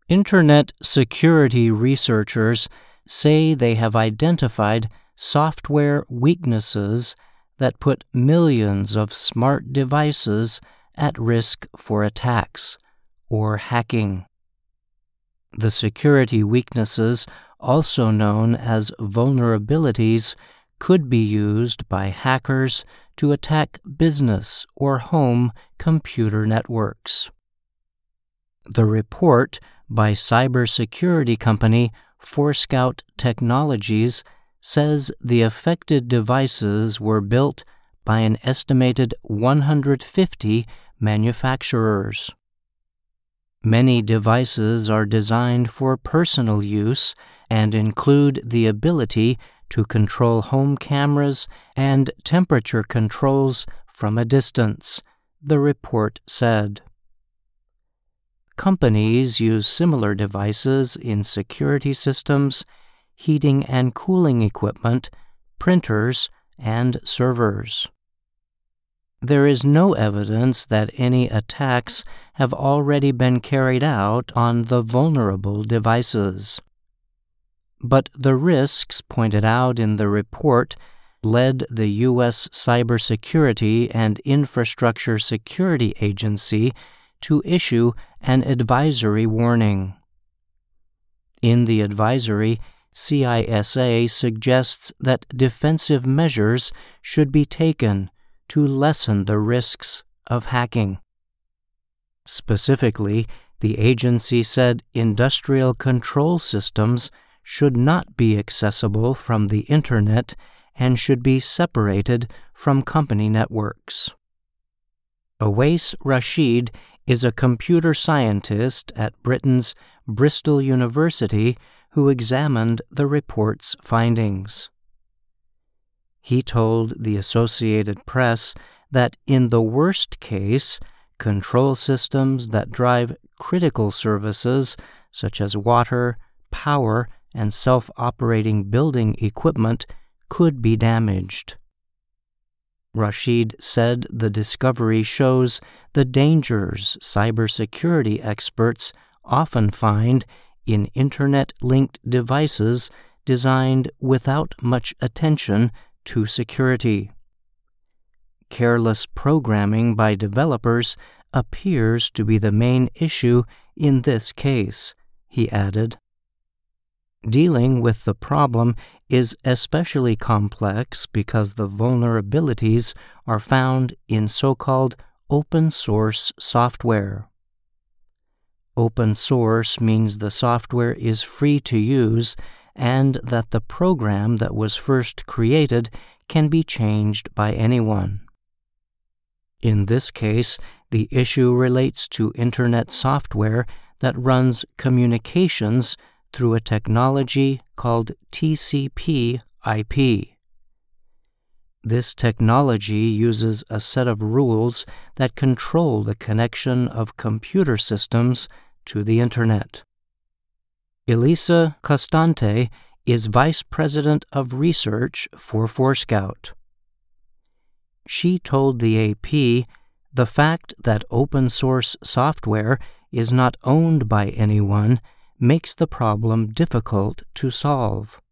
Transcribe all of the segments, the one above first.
Internet security researchers say they have identified software weaknesses that put millions of smart devices at risk for attacks or hacking. The security weaknesses, also known as vulnerabilities, could be used by hackers to attack business or home computer networks. The report by cybersecurity company Forescout Technologies says the affected devices were built by an estimated 150 manufacturers. Many devices are designed for personal use and include the ability to control home cameras and temperature controls from a distance, the report said. Companies use similar devices in security systems, heating and cooling equipment, printers, and servers. There is no evidence that any attacks have already been carried out on the vulnerable devices. But the risks pointed out in the report led the U.S. Cybersecurity and Infrastructure Security Agency to issue an advisory warning. In the advisory, CISA suggests that defensive measures should be taken to lessen the risks of hacking. Specifically, the agency said industrial control systems should not be accessible from the Internet and should be separated from company networks. Awais Rashid is a computer scientist at Britain's Bristol University who examined the report's findings. He told the Associated Press that in the worst case, control systems that drive critical services such as water, power, and self-operating building equipment could be damaged. Rashid said the discovery shows the dangers cybersecurity experts often find in Internet-linked devices designed without much attention to security. Careless programming by developers appears to be the main issue in this case, he added. Dealing with the problem is especially complex because the vulnerabilities are found in so-called open-source software. Open source means the software is free to use and that the program that was first created can be changed by anyone. In this case, the issue relates to Internet software that runs communications through a technology called TCP/IP. This technology uses a set of rules that control the connection of computer systems to the Internet. Elisa Costante is Vice President of Research for Forescout. She told the AP the fact that open-source software is not owned by anyone makes the problem difficult to solve.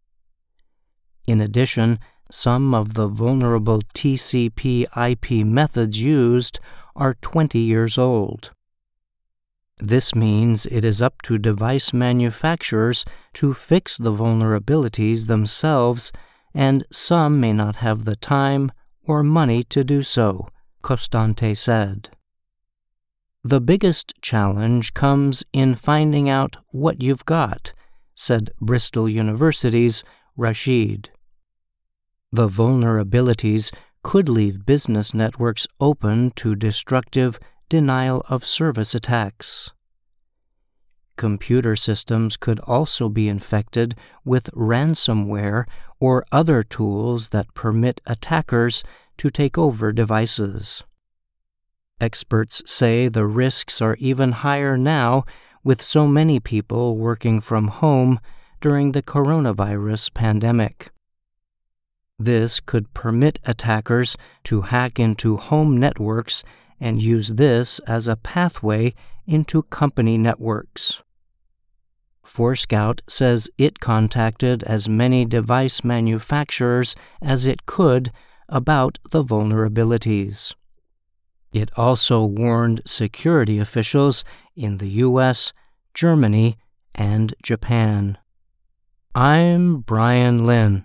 In addition, some of the vulnerable TCP/IP methods used are 20 years old. This means it is up to device manufacturers to fix the vulnerabilities themselves, and some may not have the time or money to do so, Costante said. The biggest challenge comes in finding out what you've got, said Bristol University's Rashid. The vulnerabilities could leave business networks open to destructive denial-of-service attacks. Computer systems could also be infected with ransomware or other tools that permit attackers to take over devices. Experts say the risks are even higher now with so many people working from home during the coronavirus pandemic. This could permit attackers to hack into home networks and use this as a pathway into company networks. Forescout says it contacted as many device manufacturers as it could about the vulnerabilities. It also warned security officials in the U.S., Germany, and Japan. I'm Brian Lynn.